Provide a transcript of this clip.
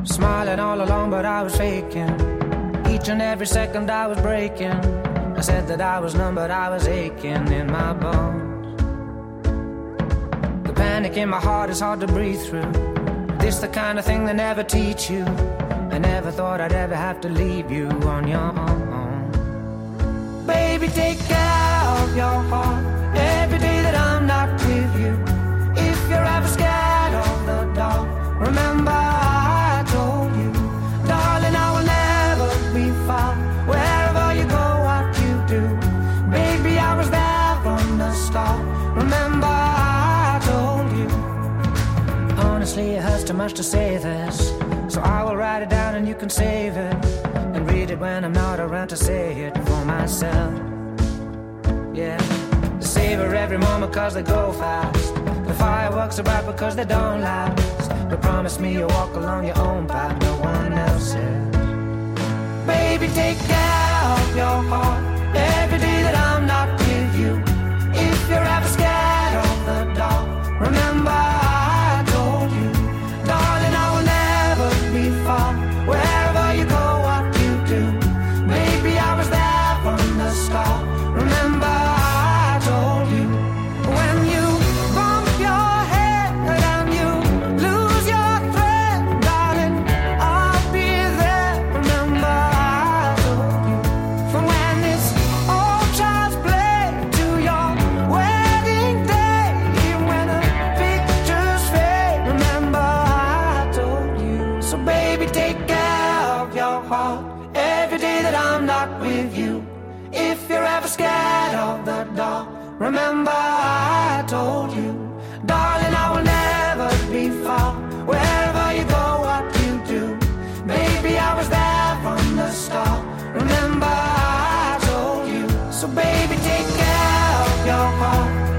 Smiling all along, but I was faking. Each and every second I was breaking. I said that I was numb, but I was aching in my bones. The panic in my heart is hard to breathe through. This the kind of thing they never teach you. I never thought I'd ever have to leave you on your own. Baby, take care of your heart every day that I'm not with you. If you're ever scared of the dark, remember I told you, darling, I will never be far. Wherever you go, what you do, baby, I was there from the start. Remember I told you. Honestly, it hurts too much to say this, so I will write it down and you can save it and read it when I'm not around to say it for myself. Yeah, savor every moment cause they go fast. The fireworks are bright because they don't last. But promise me you'll walk along your own path, no one else's. Baby, take care of your heart every day that I'm not with you. If you're ever scared of the dark, remember I told you, darling, I will never be far. Wherever you go, what you do, baby, I was there from the start. Remember I told you. When you bump your head and you lose your thread, darling, I'll be there. Remember I told you. From when it's all child's play to your wedding day, even when the pictures fade, remember I told you. So baby, take care of your heart every day that I'm not with you. If you're ever scared of the dark, remember I told you, darling, I will never be far. Wherever you go, what you do, baby, I was there from the start. Remember I told you. So baby, take care of your heart